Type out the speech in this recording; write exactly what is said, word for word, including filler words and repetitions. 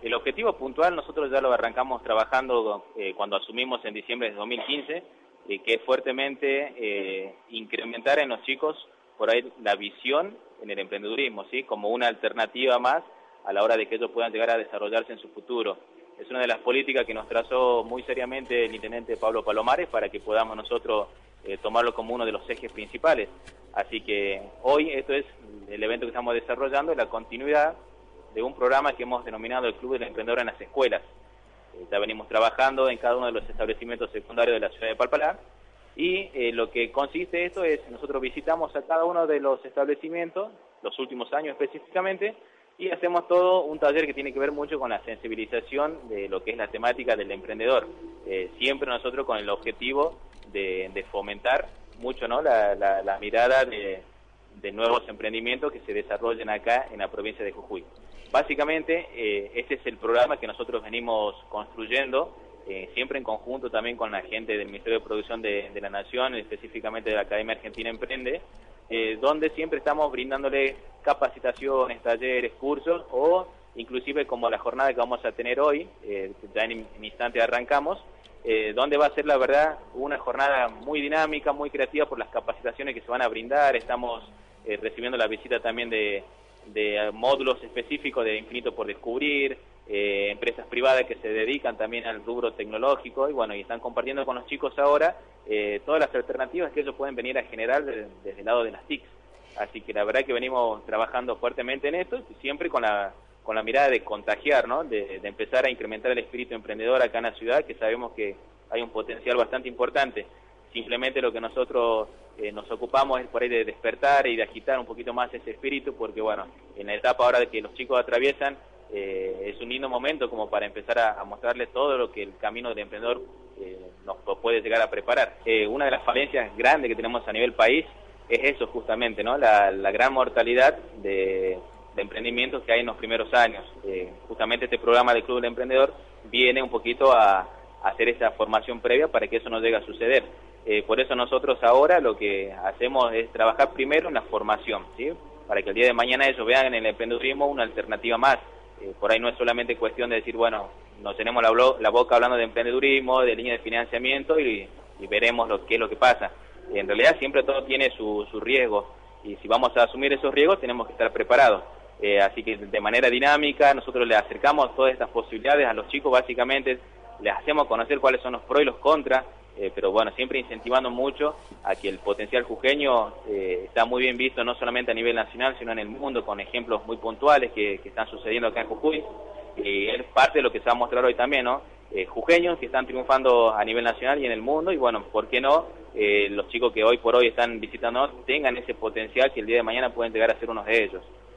El objetivo puntual nosotros ya lo arrancamos trabajando eh, cuando asumimos en diciembre de dos mil quince, eh, que es fuertemente eh, incrementar en los chicos por ahí la visión en el emprendedurismo, ¿sí? Como una alternativa más a la hora de que ellos puedan llegar a desarrollarse en su futuro. Es una de las políticas que nos trazó muy seriamente el intendente Pablo Palomares para que podamos nosotros eh, tomarlo como uno de los ejes principales. Así que hoy esto es el evento que estamos desarrollando, la continuidad de un programa que hemos denominado el Club del Emprendedor en las Escuelas. Eh, ya venimos trabajando en cada uno de los establecimientos secundarios de la ciudad de Palpalá y eh, lo que consiste esto es, nosotros visitamos a cada uno de los establecimientos, los últimos años específicamente, y hacemos todo un taller que tiene que ver mucho con la sensibilización de lo que es la temática del emprendedor. Eh, siempre nosotros con el objetivo de, de fomentar mucho, ¿no?, la, la, la mirada de, de nuevos emprendimientos que se desarrollen acá en la provincia de Jujuy. Básicamente, eh, este es el programa que nosotros venimos construyendo, eh, siempre en conjunto también con la gente del Ministerio de Producción de, de la Nación, específicamente de la Academia Argentina Emprende, eh, donde siempre estamos brindándole capacitaciones, talleres, cursos, o inclusive como la jornada que vamos a tener hoy, eh, ya en, en instante arrancamos, eh, donde va a ser la verdad una jornada muy dinámica, muy creativa por las capacitaciones que se van a brindar. Estamos eh, recibiendo la visita también de de módulos específicos de Infinito por Descubrir, eh, empresas privadas que se dedican también al rubro tecnológico y bueno, y están compartiendo con los chicos ahora eh, todas las alternativas que ellos pueden venir a generar desde, desde el lado de las T I Cs. Así que la verdad que venimos trabajando fuertemente en esto, siempre con la con la mirada de contagiar, ¿no? De, de empezar a incrementar el espíritu emprendedor acá en la ciudad, que sabemos que hay un potencial bastante importante. Simplemente lo que nosotros eh, nos ocupamos es por ahí de despertar y de agitar un poquito más ese espíritu, porque bueno, en la etapa ahora de que los chicos atraviesan, eh, es un lindo momento como para empezar a, a mostrarles todo lo que el camino del emprendedor eh, nos puede llegar a preparar. Eh, una de las falencias grandes que tenemos a nivel país es eso justamente, ¿no? La, la gran mortalidad de, de emprendimientos que hay en los primeros años. Eh, justamente este programa del Club del Emprendedor viene un poquito a, a hacer esa formación previa para que eso no llegue a suceder. Eh, por eso nosotros ahora lo que hacemos es trabajar primero en la formación, ¿sí? Para que el día de mañana ellos vean en el emprendedurismo una alternativa más. Eh, por ahí no es solamente cuestión de decir, bueno, nos tenemos la, la boca hablando de emprendedurismo, de línea de financiamiento y, y veremos lo, qué es lo que pasa. Eh, en realidad siempre todo tiene su, su riesgo y si vamos a asumir esos riesgos tenemos que estar preparados. Eh, así que de manera dinámica nosotros les acercamos todas estas posibilidades a los chicos, básicamente les hacemos conocer cuáles son los pros y los contras. Eh, pero bueno, siempre incentivando mucho a que el potencial jujeño eh, está muy bien visto no solamente a nivel nacional, sino en el mundo, con ejemplos muy puntuales que, que están sucediendo acá en Jujuy. Y es parte de lo que se va a mostrar hoy también, ¿no? Eh, jujeños que están triunfando a nivel nacional y en el mundo, y bueno, ¿por qué no? Eh, los chicos que hoy por hoy están visitando tengan ese potencial que el día de mañana pueden llegar a ser unos de ellos.